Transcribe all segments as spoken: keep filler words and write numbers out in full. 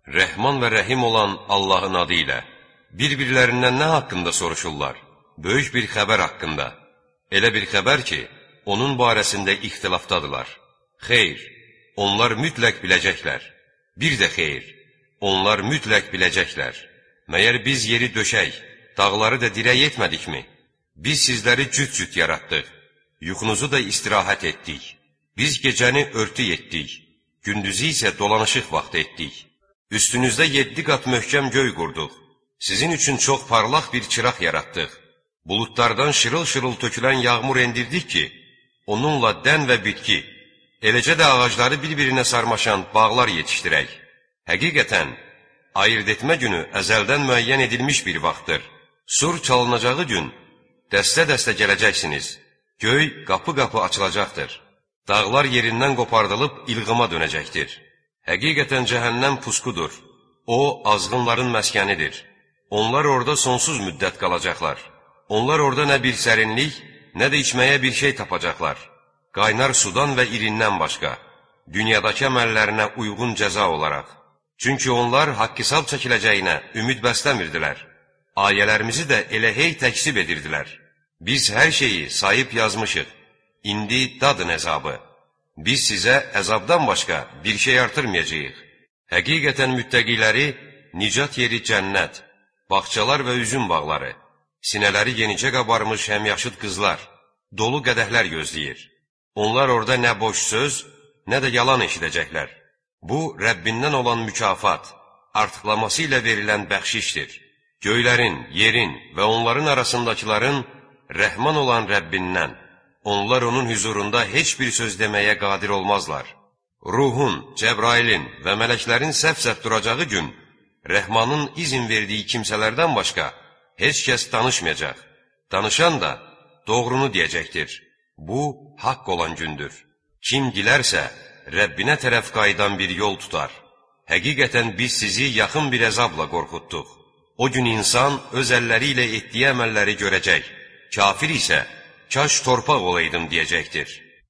Rəhman və Rəhim olan Allahın adı ilə. Bir-birlərindən nə haqqında soruşurlar? Böyük bir xəbər haqqında. Elə bir xəbər ki, onun barəsində ixtilafdadılar. Xeyr, onlar mütləq biləcəklər. Bir də xeyr, onlar mütləq biləcəklər. Məyər biz yeri döşək, dağları da dirək etmədikmi? Biz sizləri cüt-cüt yaratdıq, yuxunuzu da istirahət etdik. Biz gecəni örtü etdik, gündüzü isə dolanışıq vaxt etdik. Üstünüzdə yeddi qat möhkəm göy qurduq. Sizin üçün çox parlaq bir çıraq yaratdıq. Buludlardan şırıl-şırıl tökülən yağmur endirdik ki, onunla dən və bitki, eləcə də ağacları bir-birinə sarmaşan bağlar yetişdirək. Həqiqətən, ayırt etmə günü əzəldən müəyyən edilmiş bir vaxtdır. Sur çalınacağı gün, dəstə-dəstə gələcəksiniz. Göy qapı-qapı açılacaqdır. Dağlar yerindən qopardılıb ilğıma dönəcəkdir. Həqiqətən cəhənnəm pusqudur. O, azğınların məskənidir. Onlar orada sonsuz müddət qalacaqlar. Onlar orada nə bir sərinlik, nə də içməyə bir şey tapacaqlar. Qaynar sudan və irindən başqa, dünyadakı əməllərinə uyğun cəza olaraq. Çünki onlar haqq-hesab çəkiləcəyinə ümid bəsləmirdilər. Ayələrimizi də elə hey təksib edirdilər. Biz hər şeyi sayıb yazmışıq. İndi dadın əzabı. Biz sizə əzabdan başqa bir şey artırmayacağıq. Həqiqətən müttəqiləri nicat yeri cənnət, bağçalar və üzüm bağları, sinələri yenicə qabarmış həmyaşıd qızlar, dolu qədəhlər gözləyir. Onlar orada nə boş söz, nə də yalan eşidəcəklər. Bu, Rəbbindən olan mükafat, artıqlaması ilə verilən bəxşişdir. Göylərin, yerin və onların arasındakıların Rəhman olan Rəbbindən, onlar onun hüzurunda heç bir söz deməyə qadir olmazlar. Ruhun, Cəbrailin və mələklərin səf-səf duracağı gün, Rəhmanın izin verdiyi kimsələrdən başqa heç kəs danışmayacaq. Danışan da doğrunu deyəcəkdir. Bu, haqq olan gündür. Kim dilərsə, Rəbbinə tərəf qayıdan bir yol tutar. Həqiqətən biz sizi yaxın bir əzabla qorxutduq. O gün insan öz əlləri ilə etdiyi əməlləri görəcək. Kafir isə, kaş torpaq olaydım deyəcəkdir.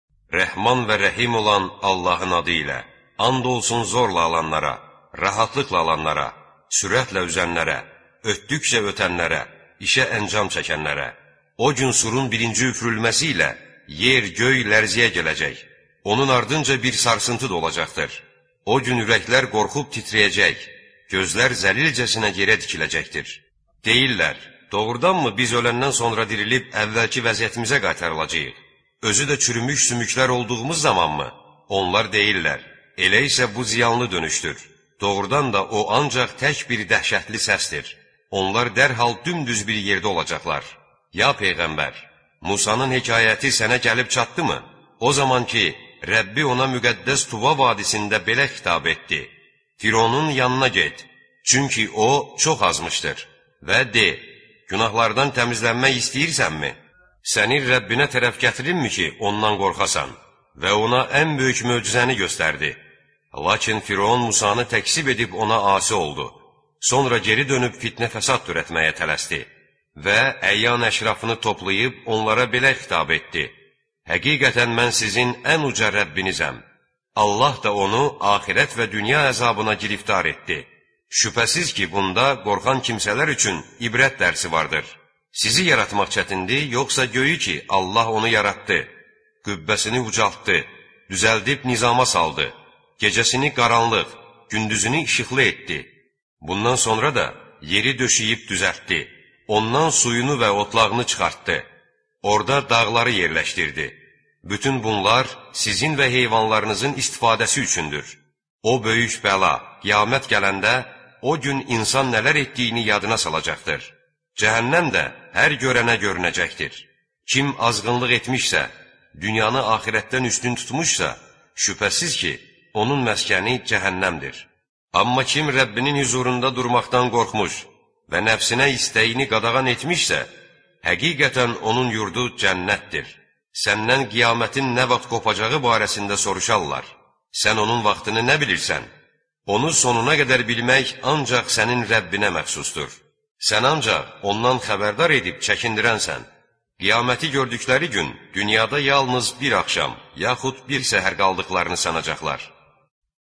Rəhman və Rəhim olan Allahın adı ilə, and olsun zorla alanlara, rahatlıqla alanlara, sürətlə üzənlərə, ötdükcə ötənlərə, işə əncam çəkənlərə. O gün surun birinci üfürülməsi ilə yer, göy lərziyə gələcək. Onun ardınca bir sarsıntı da olacaqdır. O gün ürəklər qorxub titrəyəcək, gözlər zəlilcəsinə yerə dikiləcəkdir. Deyirlər, doğrudanmı biz öləndən sonra dirilib əvvəlki vəziyyətimizə qaytarılacağıq? Özü də çürümüş sümüklər olduğumuz zamanmı? Onlar deyirlər, elə isə bu ziyanlı dönüşdür. Doğrudan da o ancaq tək bir dəhşətli səsdir. Onlar dərhal dümdüz bir yerdə olacaqlar. Ya Peyğəmbər, Musanın hekayəti sənə gəlib çatdı mı? O zaman ki, Rəbbi ona müqəddəs Tuva vadisində belə xitab etdi. Fironun yanına get, çünki o çox azmışdır. Və de, günahlardan təmizlənmək istəyirsənmi? Səni Rəbbinə tərəf gətirinmi ki, ondan qorxasan? Və ona ən böyük möcüzəni göstərdi. Lakin Firon Musanı təksib edib ona asi oldu. Sonra geri dönüb fitnə fəsad törətməyə tələsdi. Və əyyan əşrafını toplayıb onlara belə xitab etdi. Həqiqətən mən sizin ən uca Rəbbinizəm. Allah da onu axirət və dünya əzabına giriftar etdi. Şübhəsiz ki, bunda qorxan kimsələr üçün ibrət dərsi vardır. Sizi yaratmaq çətindir, yoxsa göyü ki, Allah onu yaratdı, qübbəsini ucaltdı, düzəldib nizama saldı, gecəsini qaranlıq, gündüzünü işıqlı etdi. Bundan sonra da yeri döşəyib düzəltdi, ondan suyunu və otlağını çıxartdı, orada dağları yerləşdirdi. Bütün bunlar sizin və heyvanlarınızın istifadəsi üçündür. O böyük bəla, qiyamət gələndə o gün insan nələr etdiyini yadına salacaqdır. Cəhənnəm də hər görənə görünəcəkdir. Kim azğınlıq etmişsə, dünyanı axirətdən üstün tutmuşsa, şübhəsiz ki, onun məskəni cəhənnəmdir. Amma kim Rəbbinin huzurunda durmaqdan qorxmuş və nəfsinə istəyini qadağan etmişsə, həqiqətən onun yurdu cənnətdir. Səndən qiyamətin nə vaxt qopacağı barəsində soruşarlar. Sən onun vaxtını nə bilirsən? Onu sonuna qədər bilmək ancaq sənin Rəbbinə məxsusdur. Sən ancaq ondan xəbərdar edib çəkindirənsən. Qiyaməti gördükləri gün dünyada yalnız bir axşam, yaxud bir səhər qaldıqlarını sanacaqlar.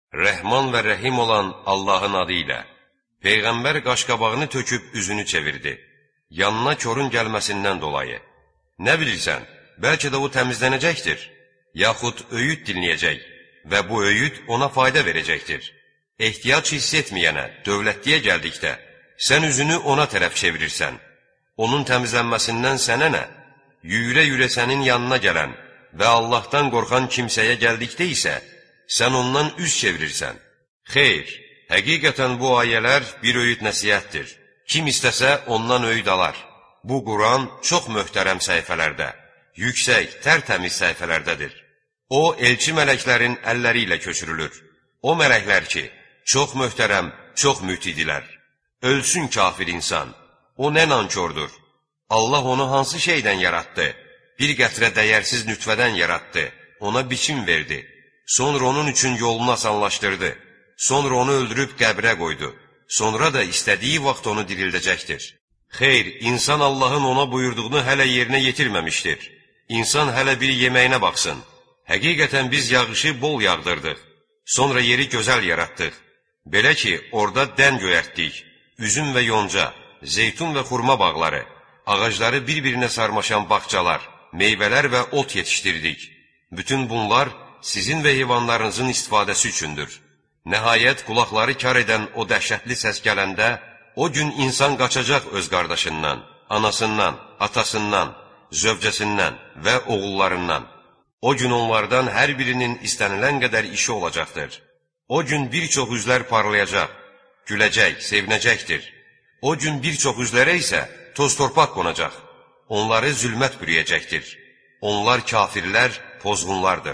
Rəhman və Rəhim olan Allahın adı ilə. Peyğəmbər qaşqabağını töküb üzünü çevirdi. Yanına korun gəlməsindən dolayı. Nə bilirsən, bəlkə də o təmizlənəcəkdir. Yaxud öyüd dinləyəcək və bu öyüd ona fayda verəcəkdir. Ehtiyac hiss etməyənə, dövlətliyə gəldikdə, sən üzünü ona tərəf çevirirsən. Onun təmizlənməsindən sənə nə? Yüyürə-yüyürə sənin yanına gələn və Allahdan qorxan kimsəyə gəldikdə isə, sən ondan üz çevirirsən. Xeyr, həqiqətən bu ayələr bir öyüd nəsihətdir. Kim istəsə ondan öyüd alar. Bu Quran çox möhtərəm səhifələrdə, yüksək, tərtəmiz səhifələrdədir. O, elçi mələklərin əlləri ilə köçürülür. O mələklər ki, çox möhtərəm, çox mütidilər. Ölsün kafir insan. O nə nankordur. Allah onu hansı şeydən yaratdı? Bir qətrə dəyərsiz nütvədən yaratdı. Ona biçim verdi. Sonra onun üçün yolunu asanlaşdırdı. Sonra onu öldürüb qəbrə qoydu. Sonra da istədiyi vaxt onu dirildəcəkdir. Xeyr, insan Allahın ona buyurduğunu hələ yerinə yetirməmişdir. İnsan hələ bir yeməyinə baxsın. Həqiqətən biz yağışı bol yağdırdıq. Sonra yeri gözəl yaratdıq. Belə ki, orada dən göyərtdik. Üzüm və yonca, zeytun və xurma bağları, ağacları bir-birinə sarmaşan bağçalar, meyvələr və ot yetişdirdik. Bütün bunlar sizin və heyvanlarınızın istifadəsi üçündür. Nəhayət, qulaqları kar edən o dəhşətli səs gələndə, o gün insan qaçacaq öz qardaşından, anasından, atasından, zövcəsindən və oğullarından. O gün onlardan hər birinin istənilən qədər işi olacaqdır. O gün bir çox üzlər parlayacaq, güləcək, sevinəcəkdir. O gün bir çox üzlərə isə toz torpaq qonacaq. Onları zülmət bürüyəcəkdir. Onlar kafirlər, pozğunlardır.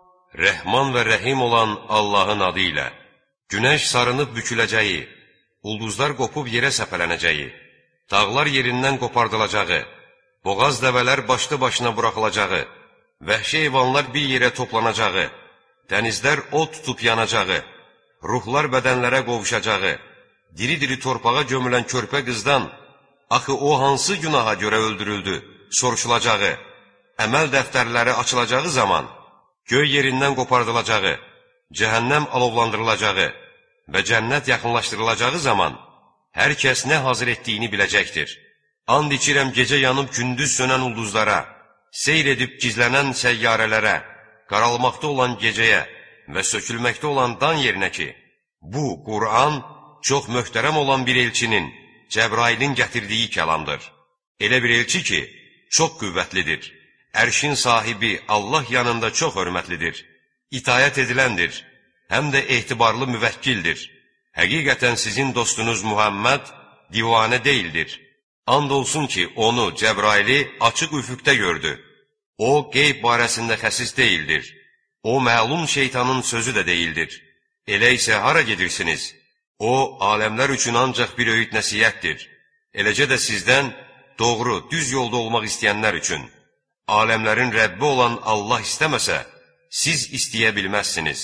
Rəhman və Rəhim olan Allahın adı ilə. Günəş sarınıb büküləcəyi, ulduzlar qopub yerə səpələnəcəyi, dağlar yerindən qopardılacağı, boğaz dəvələr başlı başına buraxılacağı, vəhşi heyvanlar bir yerə toplanacağı, dənizlər od tutub yanacağı, ruhlar bədənlərə qovuşacağı, diri-diri torpağa gömülən körpə qızdan, axı o hansı günaha görə öldürüldü, soruşulacağı, əməl dəftərləri açılacağı zaman, göy yerindən qopardılacağı, cəhənnəm alovlandırılacağı və cənnət yaxınlaşdırılacağı zaman, hər kəs nə hazır etdiyini biləcəkdir. And içirəm gecə yanıb gündüz sönən ulduzlara, seyr edib gizlənən səyyarələrə, qaralmaqda olan gecəyə və sökülməkdə olan dan yerinə ki, bu, Qur'an, çox möhtərəm olan bir elçinin, Cəbrailin gətirdiyi kəlamdır. Elə bir elçi ki, çox qüvvətlidir. Ərşin sahibi Allah yanında çox hörmətlidir. İtayət ediləndir, həm də etibarlı müvəkkildir. Həqiqətən sizin dostunuz Muhammed divanə deyildir. And olsun ki, onu, Cəbraili, açıq üfüqdə gördü. O, qeyb barəsində xəsis deyildir. O, məlum şeytanın sözü də deyildir. Elə isə hara gedirsiniz? O, aləmlər üçün ancaq bir öyüd nəsihətdir. Eləcə də sizdən doğru, düz yolda olmaq istəyənlər üçün. Aləmlərin Rəbbi olan Allah istəməsə, siz istəyə bilməzsiniz.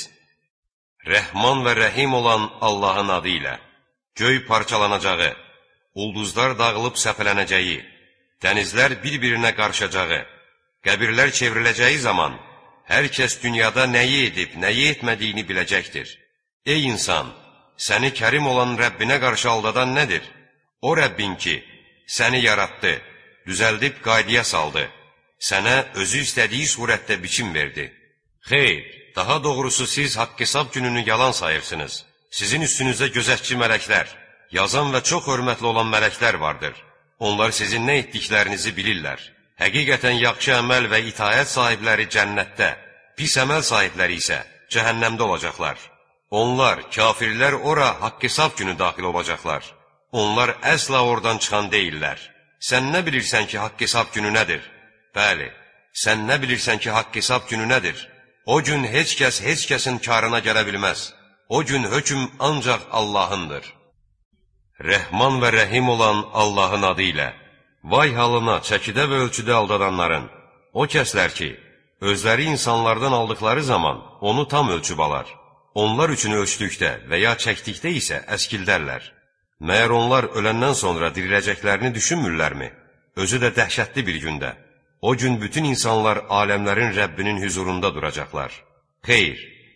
Rəhman və Rəhim olan Allahın adı ilə. Göy parçalanacağı, ulduzlar dağılıb səpələnəcəyi, dənizlər bir-birinə qarışacağı, qəbirlər çevriləcəyi zaman, hər kəs dünyada nəyi edib, nəyi etmədiyini biləcəkdir. Ey insan, səni kərim olan Rəbbinə qarşı aldadan nədir? O Rəbbin ki, səni yaratdı, düzəldib qaydaya saldı, sənə özü istədiyi surətdə biçim verdi. Xeyr, daha doğrusu siz haqq-hesab gününü yalan sayırsınız. Sizin üstünüzdə gözətçi mələklər, yazan və çox hörmətli olan mələklər vardır. Onlar sizin nə etdiklərinizi bilirlər. Həqiqətən yaxşı əməl və itayət sahibləri cənnətdə, pis əməl sahibləri isə cəhənnəmdə olacaqlar. Onlar, kafirlər ora haqq-hesab günü daxil olacaqlar. Onlar əsla oradan çıxan deyillər. Sən nə bilirsən ki, haqq-hesab günü nədir? Bəli, sən nə bilirsən ki, haqq-hesab günü nədir? O gün heç kəs heç kəsin karına gələ bilməz. O gün hökm ancaq Allahındır. Rəhman və Rəhim olan Allahın adı ilə. Vay halına çəkidə və ölçüdə aldadanların, o kəslər ki, özləri insanlardan aldıqları zaman onu tam ölçüb alar. Onlar üçün ölçdükdə və ya çəkdikdə isə əskildərlər. Məyər onlar öləndən sonra diriləcəklərini düşünmürlərmi? Özü də dəhşətli bir gündə. O gün bütün insanlar aləmlərin Rəbbinin hüzurunda duracaqlar. Xeyr,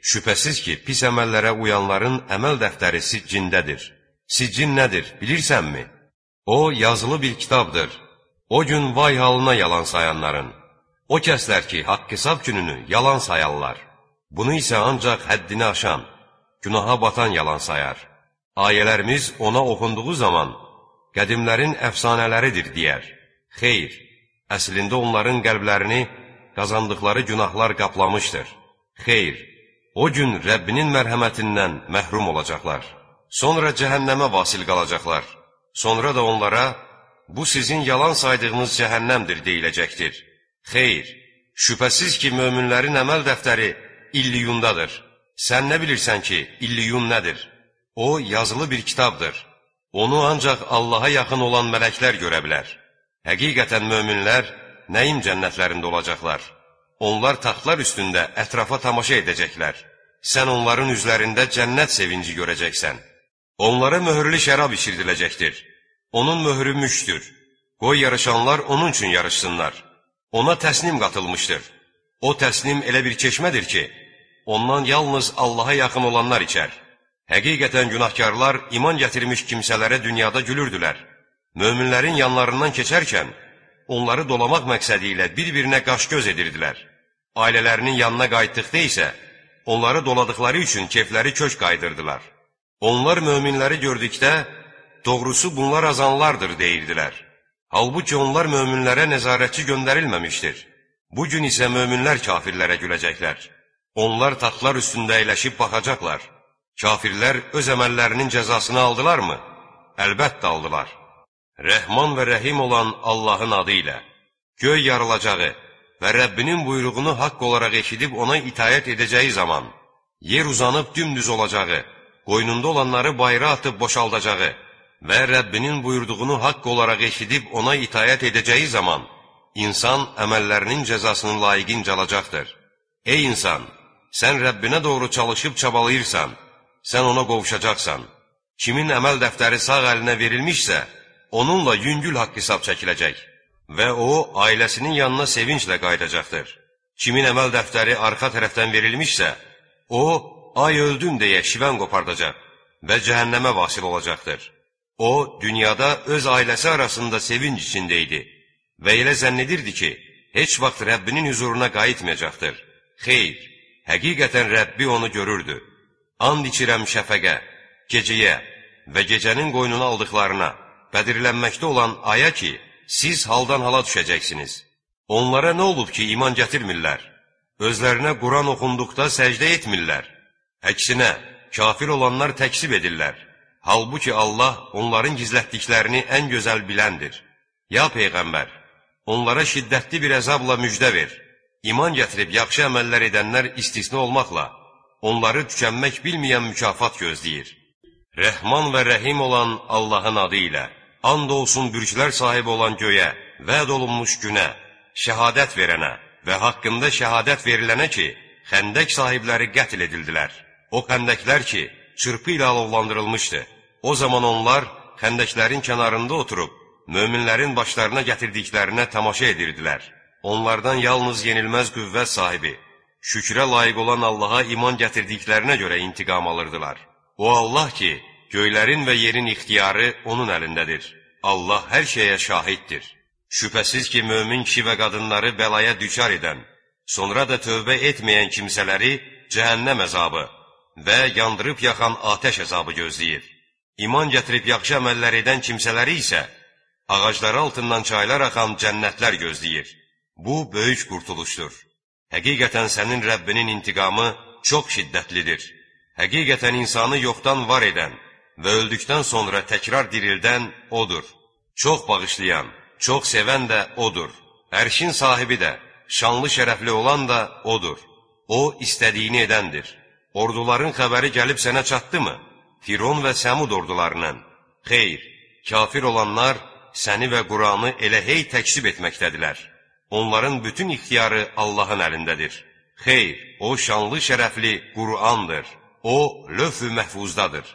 şübhəsiz ki, pis əməllərə uyanların əməl dəftəri siccindədir. Siccin nədir, bilirsənmi? O, yazılı bir kitabdır. O gün vay halına yalan sayanların. O kəslər ki, haqq hesab gününü yalan sayarlar. Bunu isə ancaq həddini aşan, günaha batan yalan sayar. Ayələrimiz ona oxunduğu zaman, qədimlərin əfsanələridir, deyər. Xeyr, əslində onların qəlblərini qazandıqları günahlar qaplamışdır. Xeyr, o gün Rəbbinin mərhəmətindən məhrum olacaqlar. Sonra cəhənnəmə vasil qalacaqlar. Sonra da onlara, bu sizin yalan saydığınız cəhənnəmdir deyiləcəkdir. Xeyr, şübhəsiz ki, möminlərin əməl dəftəri illiyundadır. Sən nə bilirsən ki, illiyun nədir? O, yazılı bir kitabdır. Onu ancaq Allaha yaxın olan mələklər görə bilər. Həqiqətən möminlər nəim cənnətlərində olacaqlar. Onlar taxtlar üstündə ətrafa tamaşa edəcəklər. Sən onların üzlərində cənnət sevinci görəcəksən. Onlara möhürlü şərab içirdiləcəkdir. Onun möhrü müşdür. Qoy yarışanlar onun üçün yarışsınlar. Ona təsnim qatılmışdır. O təsnim elə bir çeşmədir ki, ondan yalnız Allaha yaxın olanlar içər. Həqiqətən günahkarlar iman gətirmiş kimsələrə dünyada gülürdülər. Möminlərin yanlarından keçərkən, onları dolamaq məqsədi ilə bir-birinə qaş-göz edirdilər. Ailələrinin yanına qayıtdıqda isə, onları doladıqları üçün kefləri kök qaydırdılar. Onlar möminləri gördükdə, doğrusu bunlar azanlardır deyirdilər. Halbuki onlar möminlərə nəzarətçi göndərilməmişdir. Bugün isə möminlər kafirlərə güləcəklər. Onlar taxtlar üstündə əyləşib baxacaqlar. Kafirlər öz əməllərinin cəzasını aldılarmı? Əlbəttə aldılar. Rəhman və Rəhim olan Allahın adı ilə, göy yarılacağı və Rəbbinin buyruğunu haqq olaraq eşidib ona itayət edəcəyi zaman, yer uzanıb dümdüz olacağı, qoynunda olanları bayıra atıb boşaldacağı və Rəbbinin buyurduğunu haqq olaraq eşidib ona itayət edəcəyi zaman, insan əməllərinin cəzasını layiqincə alacaqdır. Ey insan, sən Rəbbinə doğru çalışıb çabalayırsan, sən ona qovuşacaqsan. Kimin əməl dəftəri sağ əlinə verilmişsə, onunla yüngül haqq hesab çəkiləcək və o, ailəsinin yanına sevinclə qayıdacaqdır. Kimin əməl dəftəri arxa tərəfdən verilmişsə, o, ay öldüm deyə şivən qopardacaq və cəhənnəmə vasil olacaqdır. O, dünyada öz ailəsi arasında sevinc içində idi və elə zənn edirdi ki, heç vaxt Rəbbinin huzuruna qayıtmayacaqdır. Xeyr, həqiqətən Rəbbi onu görürdü. And içirəm şəfəqə, gecəyə və gecənin qoynuna aldıqlarına, bədirlənməkdə olan aya ki, siz haldan hala düşəcəksiniz. Onlara nə olub ki, iman gətirmirlər? Özlərinə Quran oxunduqda səcdə etmirlər. Əksinə, kafir olanlar təksib edirlər. Halbuki Allah onların gizlətdiklərini ən gözəl biləndir. Ya Peyğəmbər, onlara şiddətli bir əzabla müjdə ver. İman gətirib yaxşı əməllər edənlər istisna olmaqla, onları tükənmək bilməyən mükafat gözləyir. Rəhman və Rəhim olan Allahın adı ilə, and olsun bürclər sahibi olan göyə, vəd olunmuş günə, şəhadət verənə və haqqında şəhadət verilənə ki, xəndək sahibləri qətl edildilər. O xəndəklər ki, çırpı ilə alovlandırılmışdı. O zaman onlar xəndəklərin kənarında oturub, möminlərin başlarına gətirdiklərinə tamaşa edirdilər. Onlardan yalnız yenilməz qüvvət sahibi, şükrə layiq olan Allaha iman gətirdiklərinə görə intiqam alırdılar. O Allah ki, göylərin və yerin ixtiyarı onun əlindədir. Allah hər şeyə şahiddir. Şübhəsiz ki, mömin kişi və qadınları bəlaya düçar edən, sonra da tövbə etməyən kimsələri cəhənnəm əzabı və yandırıb yaxan atəş əzabı gözləyir. İman gətirib yaxşı əməllər edən kimsələri isə ağacları altından çaylar axan cənnətlər gözləyir. Bu, böyük qurtuluşdur. Həqiqətən sənin Rəbbinin intiqamı çox şiddətlidir. Həqiqətən insanı yoxdan var edən və öldükdən sonra təkrar dirildən O'dur. Çox bağışlayan, çox sevən də O'dur. Ərşin sahibi də, şanlı şərəfli olan da O'dur. O, istədiyini edəndir. Orduların xəbəri gəlib sənə çatdı mı? Firon və Səmud ordularının. Xeyr, kafir olanlar səni və Quranı elə hey təksib etməkdədirlər. Onların bütün ixtiyarı Allahın əlindədir. Xeyr, o şanlı şərəfli Qur'andır. O, löf-ü məhfuzdadır.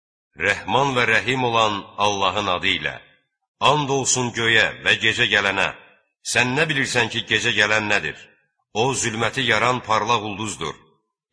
Rəhman və Rəhim olan Allahın adı ilə, and olsun göyə və gecə gələnə, sən nə bilirsən ki, gecə gələn nədir? O, zülməti yaran parlaq ulduzdur.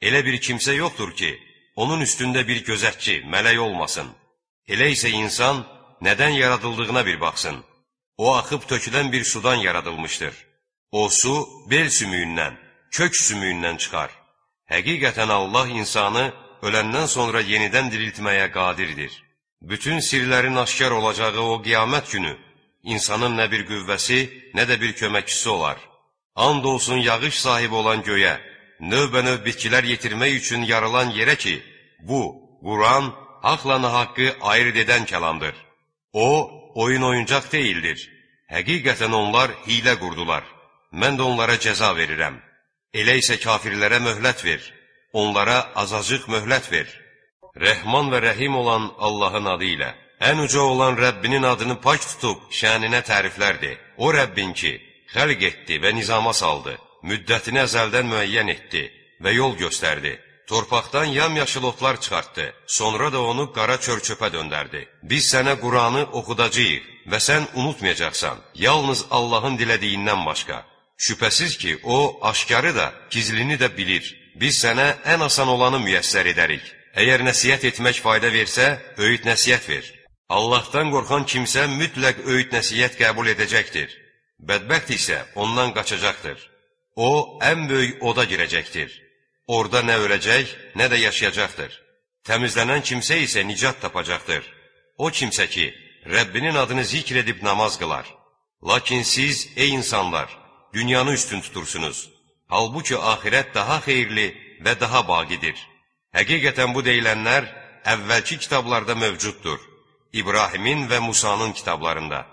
Elə bir kimsə yoxdur ki, onun üstündə bir gözətçi, mələk olmasın. Elə isə insan nədən yaradıldığına bir baxsın. O, axıb tökülən bir sudan yaradılmışdır. O su, bel sümüyündən, kök sümüyündən çıxar. Həqiqətən Allah insanı öləndən sonra yenidən diriltməyə qadirdir. Bütün sirlərin aşkar olacağı o qiyamət günü, insanın nə bir qüvvəsi, nə də bir köməkçisi olar. And olsun yağış sahibi olan göyə, növbə-növ bitkilər yetirmək üçün yarılan yerə ki, bu, Quran, haqla nahaqqı ayırt edən kəlamdır. O, oyun oyuncaq deyildir. Həqiqətən onlar hilə qurdular. Mən də onlara cəza verirəm. Elə isə kafirlərə möhlət ver. Onlara azacıq möhlət ver. Rəhman və Rəhim olan Allahın adı ilə, ən uca olan Rəbbinin adını pak tutub şəninə təriflərdir. O Rəbbin ki, xəlq etdi və nizama saldı, müddətini əzəldən müəyyən etdi və yol göstərdi. Torpaqdan yamyaşıl otlar çıxartdı, sonra da onu qara çör-çöpə döndərdi. Biz sənə Quranı oxudacağıq və sən unutmayacaqsan, yalnız Allahın dilədiyindən başqa. Şübhəsiz ki, O, aşkarı da, gizlini də bilir. Biz sənə ən asan olanı müyəssər edərik. Əgər nəsiyyət etmək fayda versə, öyüd nəsiyyət ver. Allahdan qorxan kimsə mütləq öyüd nəsiyyət qəbul edəcəkdir. Bədbəxt isə ondan qaçacaqdır. O, ən böyük oda girəcəkdir. Orada nə öləcək, nə də yaşayacaqdır. Təmizlənən kimsə isə nicat tapacaqdır. O kimsə ki, Rəbbinin adını zikr edib namaz qılar. Lakin siz, ey insanlar, dünyanı üstün tutursunuz. Halbuki axirət daha xeyirli və daha baqidir. Həqiqətən bu deyilənlər əvvəlki kitablarda mövcuddur. İbrahimin və Musanın kitablarında.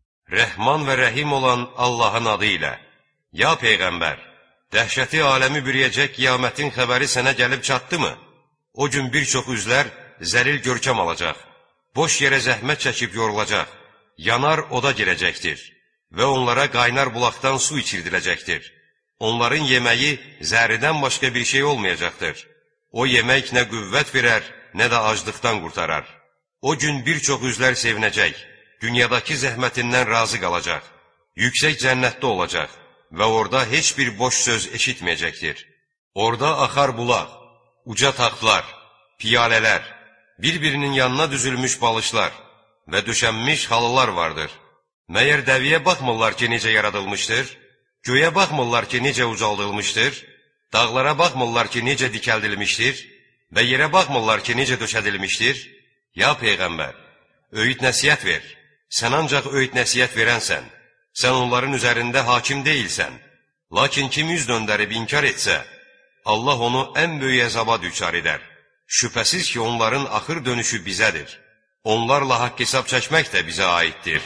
Rəhman və Rəhim olan Allahın adı ilə. Ya Peyğəmbər, dəhşəti aləmi bürüyəcək qiyamətin xəbəri sənə gəlib çatdı mı? O gün bir çox üzlər zəlil görkəm alacaq, boş yerə zəhmət çəkib yorulacaq, yanar oda girəcəkdir və onlara qaynar bulaqdan su içirdiləcəkdir. Onların yeməyi zəhridən başqa bir şey olmayacaqdır. O yemək nə qüvvət verər, nə də aclıqdan qurtarar. O gün bir çox üzlər sevinəcək, dünyadakı zəhmətindən razı qalacaq, yüksək cənnətdə olacaq və orada heç bir boş söz eşitməyəcəkdir. Orada axar bulaq, uca taxtlar, piyalələr, bir-birinin yanına düzülmüş balışlar və döşənmiş halılar vardır. Məyər dəviyə baxmırlar ki, necə yaradılmışdır? Göyə baxmırlar ki, necə ucaldılmışdır? Dağlara baxmırlar ki, necə dikəldilmişdir? Və yerə baxmırlar ki, necə döşədilmişdir? Ya Peyğəmbər, öyüd nəsiyyət ver. Sən ancaq öyüd nəsiyyət verənsən. Sən onların üzərində hakim deyilsən. Lakin kim yüz döndərib inkar etsə, Allah onu ən böyük əzaba düçar edər. Şübhəsiz ki, onların axır dönüşü bizədir. Onlarla haqq hesab çəkmək də bizə aiddir.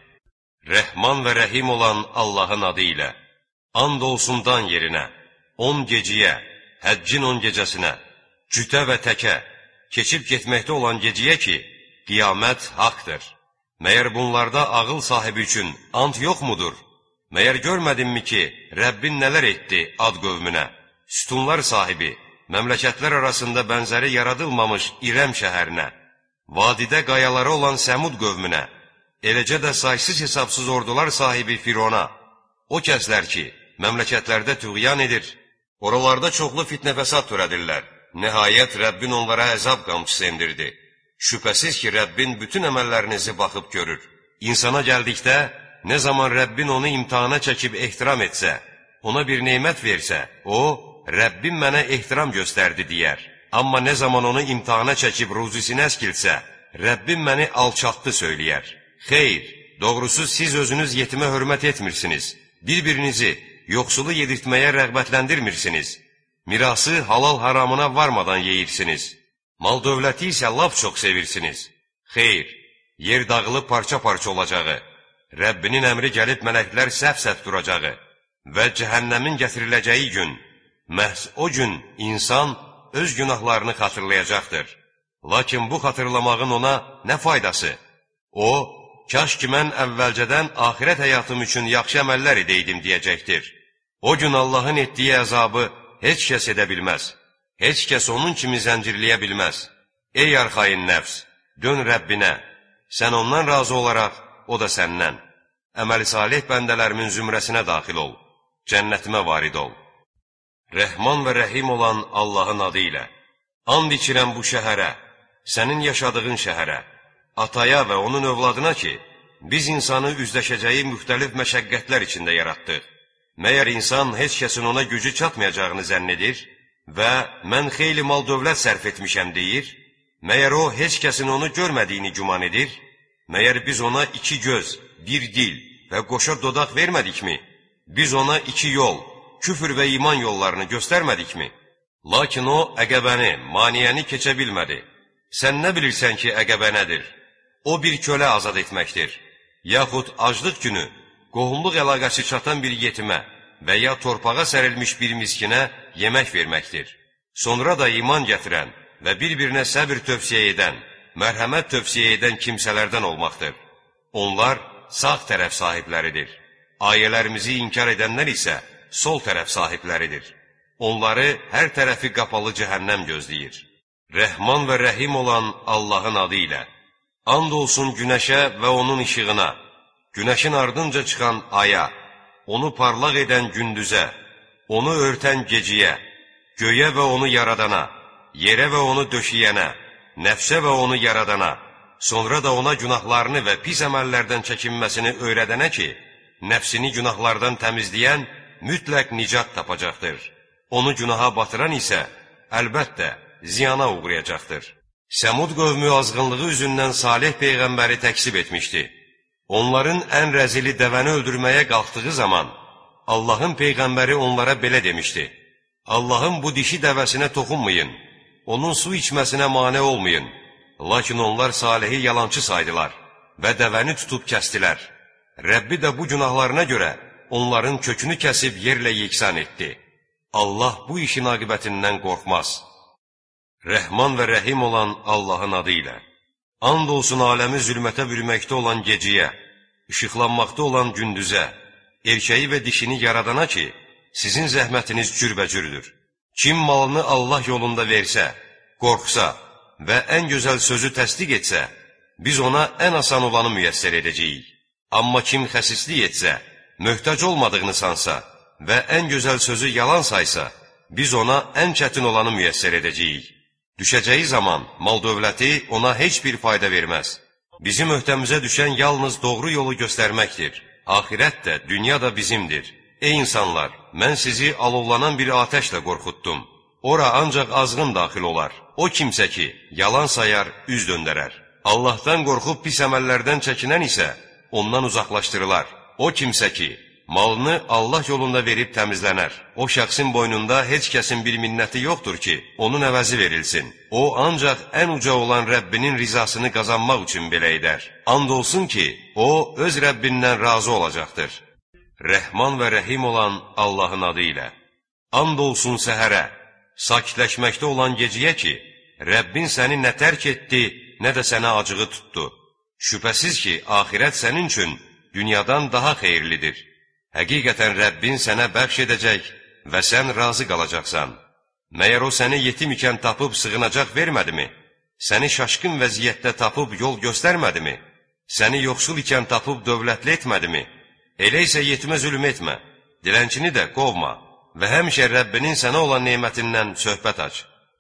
Rəhman və Rəhim olan Allahın adı ilə. And olsun dan yerinə, on geciyə, həccin on gecəsinə, cütə və təkə, keçib getməkdə olan geciyə ki, qiyamət haqdır. Məyər bunlarda ağıl sahibi üçün ant yoxmudur? Məyər görmədinmi ki, Rəbbin nələr etdi ad qövmünə? Sütunlar sahibi, məmləkətlər arasında bənzəri yaradılmamış İrəm şəhərinə, vadidə qayaları olan Səmud qövmünə, eləcə də saysız hesabsız ordular sahibi Firona, o kəslər ki, məmləkətlərdə tüğyan edir, oralarda çoxlu fitnə fəsad törədirlər. Nəhayət Rəbbin onlara əzab qamçısı endirdi. Şübhəsiz ki, Rəbbin bütün əməllərinizi baxıb görür. İnsana gəldikdə, nə zaman Rəbbin onu imtihana çəkib ehtiram etsə, ona bir neymət versə, o, Rəbbim mənə ehtiram göstərdi deyər. Amma nə zaman onu imtihana çəkib ruzisinə əskilsə, Rəbbim məni alçaltdı söyləyər. Xeyr, doğrusu siz özünüz yetimə hörmət etmirsiniz. Bir-birinizi yoxsulu yedirtməyə rəğbətləndirmirsiniz. Mirası halal haramına varmadan yeyirsiniz. Mal dövləti isə lap çox sevirsiniz. Xeyr, yer dağılıb parça-parça olacağı, Rəbbinin əmri gəlib mələklər səhv-səhv duracağı və cəhənnəmin gətiriləcəyi gün, məhz o gün insan öz günahlarını xatırlayacaqdır. Lakin bu xatırlamağın ona nə faydası? O, kaş ki mən əvvəlcədən axirət həyatım üçün yaxşı əməllər edəydim deyəcəkdir. O gün Allahın etdiyi əzabı heç kəs edə bilməz. Heç kəs onun kimi zəncirləyə bilməz. Ey arxayın nəfs, dön Rəbbinə. Sən ondan razı olaraq, o da səndən. Əməl-i salih bəndələrimin zümrəsinə daxil ol. Cənnətimə varid ol. Rəhman və rəhim olan Allahın adı ilə. And içirəm bu şəhərə, sənin yaşadığın şəhərə, ataya və onun övladına ki, biz insanı üzləşəcəyi müxtəlif məşəqqətlər içində yaratdıq. Məyər insan heç kəsin ona gücü çatmayacağını zənn edir və mən xeyli mal dövlət sərf etmişəm deyir? Məyər o heç kəsin onu görmədiyini güman edir? Məyər biz ona iki göz, bir dil və qoşa dodaq vermədikmi? Biz ona iki yol, küfr və iman yollarını göstərmədikmi? Lakin o, əqəbəni, maniyəni keçə bilmədi. Sən nə bilirsən ki, əqəbə nədir? O, bir kölə azad etməkdir. Yaxud aclıq günü, qohumluq əlaqəsi çatan bir yetimə və ya torpağa sərilmiş bir miskinə yemək verməkdir. Sonra da iman gətirən və bir-birinə səbir tövsiyə edən, mərhəmət tövsiyə edən kimsələrdən olmaqdır. Onlar sağ tərəf sahibləridir. Ayələrimizi inkar edənlər isə sol tərəf sahibləridir. Onları hər tərəfi qapalı cəhənnəm gözləyir. Rəhman və rəhim olan Allahın adı ilə. And olsun günəşə və onun işığına, günəşin ardınca çıxan aya, onu parlaq edən gündüzə, onu örtən geciyə, göyə və onu yaradana, yerə və onu döşəyənə, nəfsə və onu yaradana, sonra da ona günahlarını və pis əməllərdən çəkinməsini öyrədənə ki, nəfsini günahlardan təmizləyən mütləq nicat tapacaqdır. Onu günaha batıran isə əlbəttə ziyana uğrayacaqdır. Səmud qövmü azğınlığı üzündən Salih Peyğəmbəri təksib etmişdi. Onların ən rəzili dəvəni öldürməyə qalxdığı zaman Allahın Peyğəmbəri onlara belə demişdi: Allahın bu dişi dəvəsinə toxunmayın, onun su içməsinə mane olmayın. Lakin onlar Salihi yalançı saydılar və dəvəni tutub kəstilər. Rəbbi də bu günahlarına görə onların kökünü kəsib yerlə yeksan etdi. Allah bu işin aqibətindən qorxmaz. Rəhman və rəhim olan Allahın adı ilə. And olsun aləmi zülmətə bürüməkdə olan geciyə, işıqlanmaqda olan gündüzə, erkəyi və dişini yaradana ki, sizin zəhmətiniz cürbəcürdür. Kim malını Allah yolunda versə, qorxsa və ən gözəl sözü təsdiq etsə, biz ona ən asan olanı müyəssər edəcəyik. Amma kim xəsislik etsə, möhtac olmadığını sansa və ən gözəl sözü yalan saysa, biz ona ən çətin olanı müyəssər edəcəyik. Düşəcəyi zaman mal dövləti ona heç bir fayda verməz. Bizim öhdəmizə düşən yalnız doğru yolu göstərməkdir. Axirət də, dünya da bizimdir. Ey insanlar, mən sizi alovlanan bir atəşlə qorxutdum. Ora ancaq azğın daxil olar. O kimsə ki, yalan sayar, üz döndərər. Allahdan qorxub pis əməllərdən çəkinən isə ondan uzaqlaşdırılar. O kimsə ki, malını Allah yolunda verib təmizlənər. O şəxsin boynunda heç kəsin bir minnəti yoxdur ki, onun əvəzi verilsin. O, ancaq ən uca olan Rəbbinin rizasını qazanmaq üçün belə edər. And olsun ki, o, öz Rəbbindən razı olacaqdır. Rəhman və rəhim olan Allahın adı ilə. And olsun səhərə, sakitləşməkdə olan geciyə ki, Rəbbin səni nə tərk etdi, nə də sənə acığı tutdu. Şübhəsiz ki, axirət sənin üçün dünyadan daha xeyirlidir. Həqiqətən Rəbbin sənə bəxş edəcək və sən razı qalacaqsan. Məyər o səni yetim ikən tapıb sığınacaq vermədimi? Səni şaşqın vəziyyətdə tapıb yol göstərmədimi? Səni yoxsul ikən tapıb dövlətli etmədimi? Elə isə yetimə zülm etmə, dilənçini də qovma və həmişə Rəbbinin sənə olan nemətindən söhbət aç.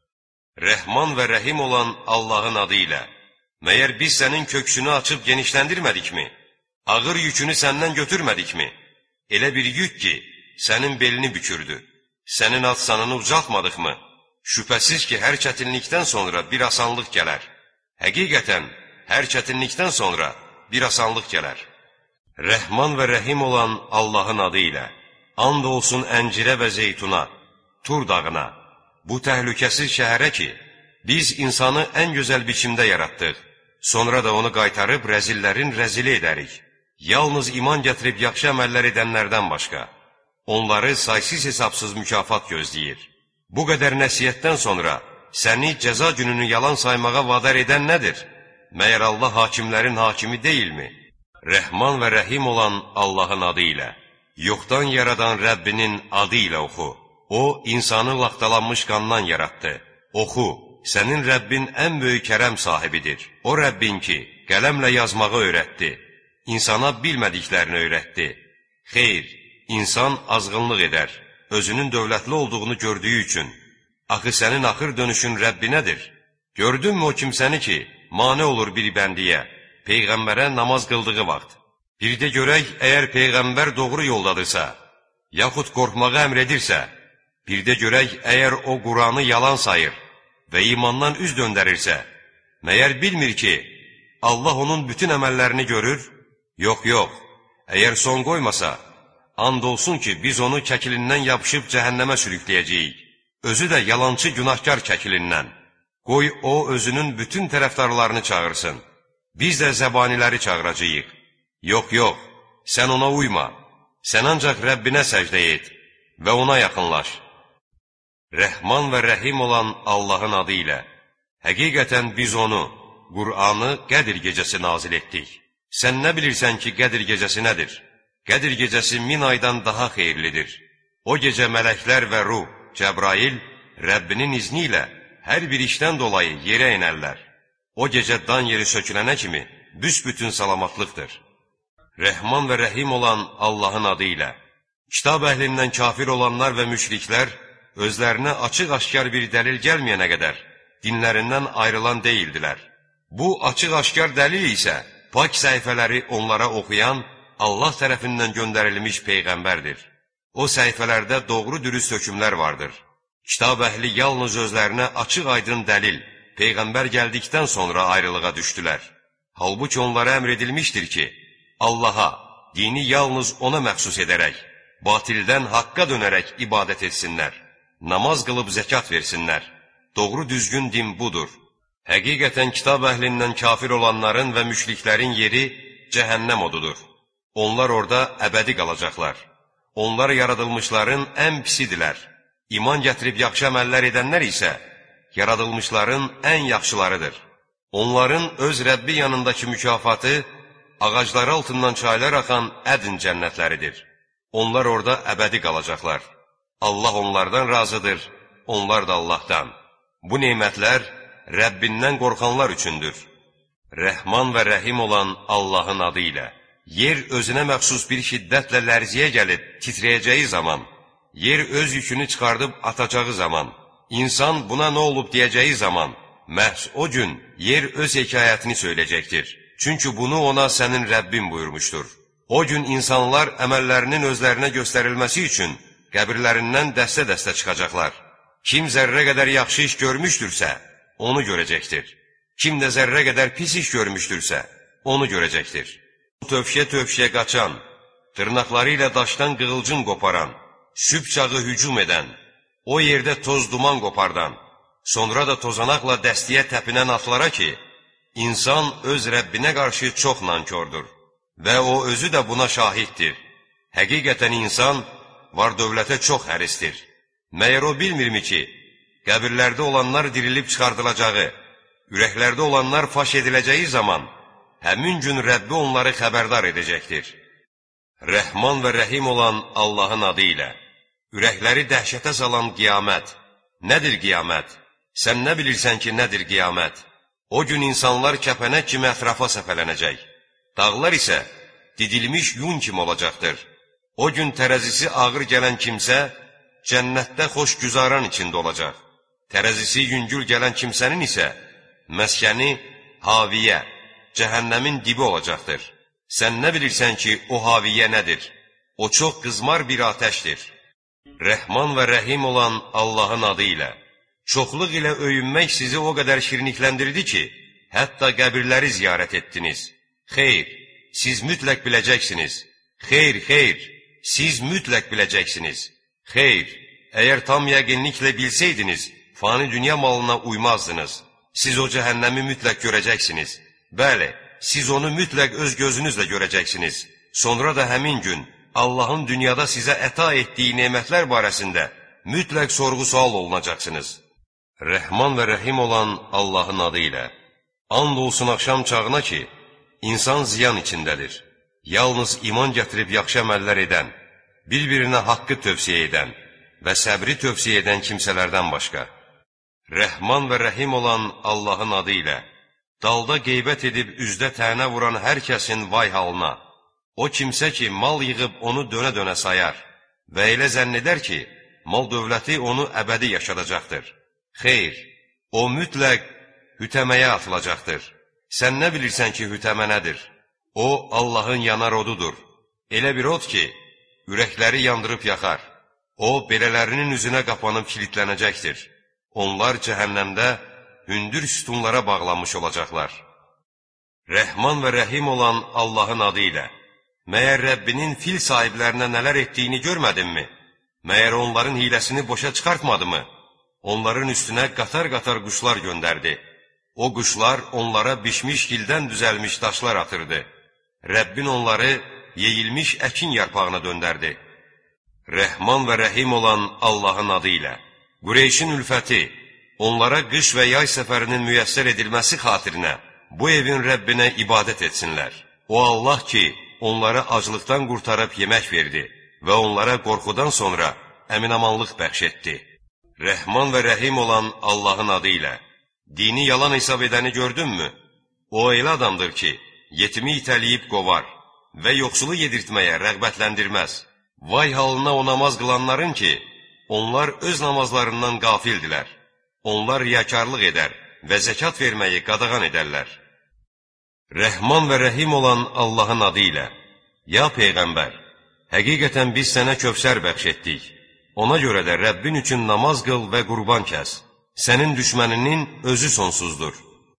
Rəhman və rəhim olan Allahın adı ilə. Məyər biz sənin köksünü açıb genişləndirmədikmi? Ağır yükünü səndən götürmədikmi? Elə bir yük ki, sənin belini bükürdü. Sənin ad-sanını ucaltmadıqmı? Şübhəsiz ki, hər çətinlikdən sonra bir asanlıq gələr. Həqiqətən, hər çətinlikdən sonra bir asanlıq gələr. Rəhman və rəhim olan Allahın adı ilə. And olsun əncirə və zeytuna, Tur dağına, bu təhlükəsiz şəhərə ki, biz insanı ən gözəl biçimdə yaratdıq. Sonra da onu qaytarıb rəzillərin rəzili edərik. Yalnız iman gətirib yaxşı əməllər edənlərdən başqa. Onları saysız hesabsız mükafat gözləyir. Bu qədər nəsiyyətdən sonra səni cəza gününü yalan saymağa vadar edən nədir? Məyər Allah hakimlərin hakimi deyilmi? Rəhman və rəhim olan Allahın adı ilə. Yoxdan yaradan Rəbbinin adı ilə oxu. O, insanı laxtalanmış qandan yaratdı. Oxu, sənin Rəbbin ən böyük kərəm sahibidir. O Rəbbin ki, qələmlə yazmağı öyrətdi. İnsana bilmədiklərini öyrətdi. Xeyr, insan azğınlıq edər, özünün dövlətli olduğunu gördüyü üçün, axı sənin axır dönüşün Rəbbinədir. Gördünmü o kimsəni ki, mane olur bir bəndiyə, Peyğəmbərə namaz qıldığı vaxt? Bir də görək, əgər Peyğəmbər doğru yoldadırsa, yaxud qorxmağı əmr edirsə, bir də görək, əgər o Quranı yalan sayır və imandan üz döndərirsə, məyər bilmir ki, Allah onun bütün əməllərini görür? Yox, yox, əgər son qoymasa, and olsun ki, biz onu kəkilindən yapışıb cəhənnəmə sürükləyəcəyik. Özü də yalancı günahkar kəkilindən. Qoy o, özünün bütün tərəfdarlarını çağırsın. Biz də zəbaniləri çağıracağıq. Yox, yox, sən ona uyma. Sən ancaq Rəbbinə səcdə et və ona yaxınlaş. Rəhman və rəhim olan Allahın adı ilə. Həqiqətən biz onu, Qur'anı Qədir gecəsi nazil etdik. Sən nə bilirsən ki, Qədir gecəsi nədir? Qədir gecəsi min aydan daha xeyirlidir. O gecə mələklər və ruh, Cəbrail, Rəbbinin izni ilə hər bir işdən dolayı yerə inərlər. O gecə dan yeri sökülənə kimi büsbütün salamatlıqdır. Rəhman və rəhim olan Allahın adı ilə. Kitab əhlindən kafir olanlar və müşriklər özlərinə açıq-aşkar bir dəlil gəlməyənə qədər dinlərindən ayrılan deyildilər. Bu açıq-aşkar dəlil isə pak səhifələri onlara oxuyan Allah tərəfindən göndərilmiş Peyğəmbərdir. O səhifələrdə doğru dürüst hökmlər vardır. Kitab əhli yalnız özlərinə açıq-aydın dəlil, Peyğəmbər gəldikdən sonra ayrılığa düşdülər. Halbuki onlara əmr edilmişdir ki, Allaha, dini yalnız ona məxsus edərək, batildən haqqa dönərək ibadət etsinlər, namaz qılıb zəkat versinlər. Doğru düzgün din budur. Həqiqətən kitab əhlindən kafir olanların və müşriklərin yeri cəhənnəm odudur. Onlar orada əbədi qalacaqlar. Onlar yaradılmışların ən pisidirlər. İman gətirib yaxşı əməllər edənlər isə yaradılmışların ən yaxşılarıdır. Onların öz Rəbbi yanındakı mükafatı ağacları altından çaylar axan ədn cənnətləridir. Onlar orada əbədi qalacaqlar. Allah onlardan razıdır, onlar da Allahdan. Bu nemətlər Rəbbindən qorxanlar üçündür. Rəhman və rəhim olan Allahın adı ilə. Yer özünə məxsus bir şiddətlə lərziyə gəlib titrəyəcəyi zaman, yer öz yükünü çıxardıb atacağı zaman, insan buna nə olub deyəcəyi zaman, məhz o gün yer öz hekayətini söyləyəcəkdir. Çünki bunu ona sənin Rəbbin buyurmuşdur. O gün insanlar əməllərinin özlərinə göstərilməsi üçün qəbirlərindən dəstə-dəstə çıxacaqlar. Kim zərrə qədər yaxşı iş görmüşdürsə, onu görəcəkdir. Kim də zərrə qədər pis iş görmüşdürsə, onu görəcəkdir. Tövşə-tövşə qaçan, dırnaqları ilə daşdan qığılcın qoparan, sübh çağı hücum edən, o yerdə toz duman qopardan, sonra da tozanaqla dəstiyə təpinən atlara ki, insan öz Rəbbinə qarşı çox nankordur və o özü də buna şahiddir. Həqiqətən insan var dövlətə çox həristir. Məyər o bilmirmi ki, qəbirlərdə olanlar dirilib çıxardılacağı, ürəklərdə olanlar faş ediləcəyi zaman, həmin gün Rəbbi onları xəbərdar edəcəkdir. Rəhman və rəhim olan Allahın adı ilə. Ürəkləri dəhşətə salan qiyamət. Nədir qiyamət? Sən nə bilirsən ki, nədir qiyamət? O gün insanlar kəpənək kimi ətrafa səpələnəcək. Dağlar isə didilmiş yun kimi olacaqdır. O gün tərəzisi ağır gələn kimsə, cənnətdə xoş güzaran içində olacaq. Tərəzisi yüngül gələn kimsənin isə, məskəni haviyə, cəhənnəmin dibi olacaqdır. Sən nə bilirsən ki, o haviyə nədir? O çox qızmar bir atəşdir. Rəhman və rəhim olan Allahın adı ilə. Çoxluq ilə öyünmək sizi o qədər şirinlikləndirdi ki, hətta qəbirləri ziyarət etdiniz. Xeyr, siz mütləq biləcəksiniz. Xeyr, xeyr, siz mütləq biləcəksiniz. Xeyr, əgər tam yəqinliklə bilsəydiniz, fani dünya malına uymazdınız. Siz o cəhənnəmi mütləq görəcəksiniz. Bəli, siz onu mütləq öz gözünüzlə görəcəksiniz. Sonra da həmin gün Allahın dünyada sizə əta etdiyi nemətlər barəsində mütləq sorğu-sual olunacaqsınız. Rəhman və rəhim olan Allahın adı ilə. And olsun axşam çağına ki, insan ziyan içindədir. Yalnız iman gətirib yaxşı əməllər edən, bir-birinə haqqı tövsiyə edən və səbri tövsiyə edən kimsələrdən başqa. Rəhman və rəhim olan Allahın adı ilə. Dalda qeybət edib üzdə tənə vuran hər kəsin vay halına. O kimsə ki, mal yığıb onu dönə-dönə sayar və elə zənn edər ki, mal dövləti onu əbədi yaşadacaqdır. Xeyr, o mütləq hütəməyə atılacaqdır. Sən nə bilirsən ki, hütəmə nədir? O, Allahın yanar odudur. Elə bir od ki, ürəkləri yandırıb yaxar. O, belələrinin üzünə qapanıb kilitlənəcəkdir. Onlar cəhənnəmdə hündür sütunlara bağlanmış olacaqlar. Rəhman və Rəhim olan Allahın adı ilə. Məyər Rəbbinin fil sahiblərinə nələr etdiyini görmədinmi? Məyər onların hiləsini boşa çıxartmadı mı? Onların üstünə qatar-qatar quşlar göndərdi. O quşlar onlara bişmiş gildən düzəlmiş daşlar atırdı. Rəbbin onları yeyilmiş əkin yarpağına döndərdi. Rəhman və Rəhim olan Allahın adı ilə. Qureyşin ülfəti, onlara qış və yay səfərinin müyəssər edilməsi xatirinə bu evin Rəbbinə ibadət etsinlər. O Allah ki, onları aclıqdan qurtarıb yemək verdi və onlara qorxudan sonra əminamanlıq bəxş etdi. Rəhman və Rəhim olan Allahın adı ilə. Dini yalan hesab edəni gördünmü? O elə adamdır ki, yetimi itələyib qovar və yoxsulu yedirtməyə rəğbətləndirməz. Vay halına o namaz qılanların ki, onlar öz namazlarından qafildilər. Onlar riyakarlıq edər və zəkat verməyi qadağan edərlər. Rəhman və Rəhim olan Allahın adı ilə. Ya Peyğəmbər, həqiqətən biz sənə Kövsər bəxş etdik. Ona görə də Rəbbin üçün namaz qıl və qurban kəs. Sənin düşməninin özü sonsuzdur.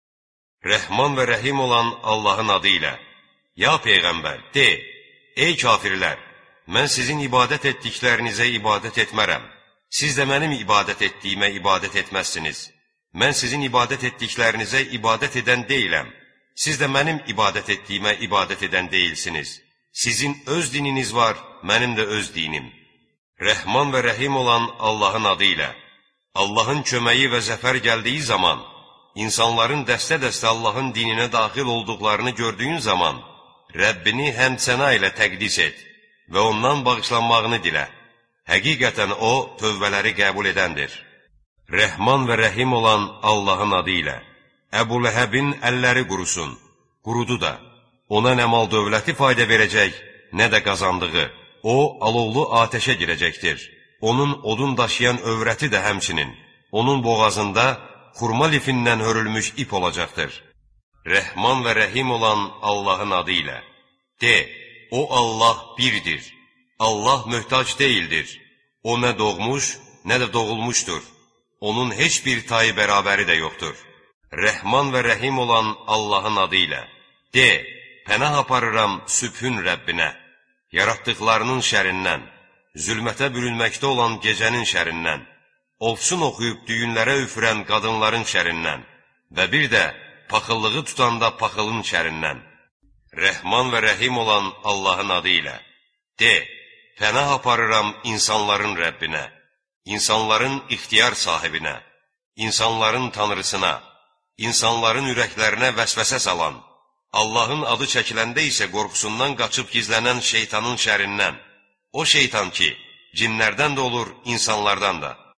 Rəhman və Rəhim olan Allahın adı ilə. Ya Peyğəmbər, de, ey kafirlər, mən sizin ibadət etdiklərinizə ibadət etmərəm. Siz də mənim ibadət etdiyimə ibadət etməzsiniz. Mən sizin ibadət etdiklərinizə ibadət edən deyiləm. Siz də mənim ibadət etdiyimə ibadət edən deyilsiniz. Sizin öz dininiz var, mənim də öz dinim. Rəhman və Rəhim olan Allahın adı ilə. Allahın köməyi və zəfər gəldiyi zaman, insanların dəstə-dəstə Allahın dininə daxil olduqlarını gördüyün zaman, Rəbbini həmd səna ilə təqdis et və ondan bağışlanmağını dilə. Həqiqətən o, tövbələri qəbul edəndir. Rəhman və Rəhim olan Allahın adı ilə. Əbu Ləhəbin əlləri qurusun, qurudu da. Ona nə mal dövləti fayda verəcək, nə də qazandığı. O, alovlu atəşə girəcəkdir. Onun odun daşıyan övrəti də həmçinin. Onun boğazında xurma lifindən hörülmüş ip olacaqdır. Rəhman və Rəhim olan Allahın adı ilə. De, o Allah birdir. Allah möhtac deyildir. O nə doğmuş, nə də doğulmuşdur. Onun heç bir tayı bərabəri də yoxdur. Rəhman və Rəhim olan Allahın adı ilə. De, pənah aparıram sübhün Rəbbinə, yaratdıqlarının şərindən, zülmətə bürünməkdə olan gecənin şərindən, ofsun oxuyub düyünlərə üfürən qadınların şərindən və bir də paxıllığı tutanda paxılın şərindən. Rəhman və Rəhim olan Allahın adı ilə. De, pənah aparıram insanların Rəbbinə, insanların ixtiyar sahibinə, insanların tanrısına, insanların ürəklərinə vəsvəsə salan, Allahın adı çəkiləndə isə qorxusundan qaçıb gizlənən şeytanın şərindən, o şeytan ki, cinlərdən də olur, insanlardan da.